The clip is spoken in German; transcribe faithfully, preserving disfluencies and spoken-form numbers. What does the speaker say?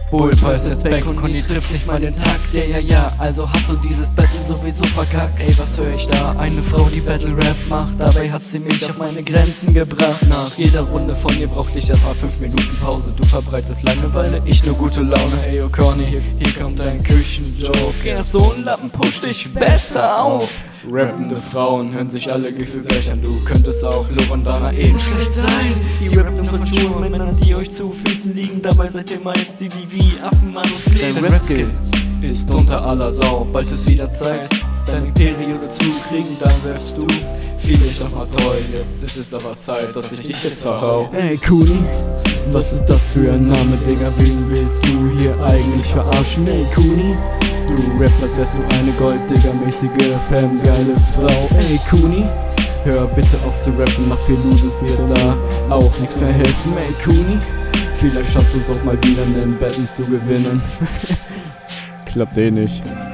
Bullpa ist jetzt back und Conny trifft nicht mal den Takt. Ja, ja, ja, also hast du dieses Battle sowieso verkackt. Ey, was hör ich da? Eine Frau, die Battle-Rap macht. Dabei hat sie mich auf meine Grenzen gebracht. Nach jeder Runde von ihr brauchte ich erstmal fünf Minuten Pause. Du verbreitest Langeweile, ich nur gute Laune. Ey, oh Conny, hier, hier kommt dein Küchenjoke. Er ist so ein Lappen, push dich besser auf. Rappende Frauen hören sich alle gefühlt gleich an. Du könntest auch Lorandana eben schlecht sein. Die rappen von Schuhen, Männer, die euch zu Füßen liegen. Dabei seid ihr meist die, die wie Affenmanus kleben. Dein Rap-Skill ist unter aller Sau. Bald ist wieder Zeit, deine Periode zu kriegen. Dann wirfst du vielleicht doch mal toll. Jetzt ist es aber Zeit, dass ich dich jetzt verhau. Ey Kuni, was ist das für ein Name, Digga? Wen willst du hier eigentlich verarschen? Ey Kuni, du rappst, als wärst du eine Golddigger-mäßige, femgeile Frau. Ey Kuni, hör bitte auf zu rappen, nach viel Loses wird da auch nichts mehr helfen. Ey Kuni, vielleicht schaffst du es auch mal wieder einen Battle zu gewinnen. Klappt eh nicht.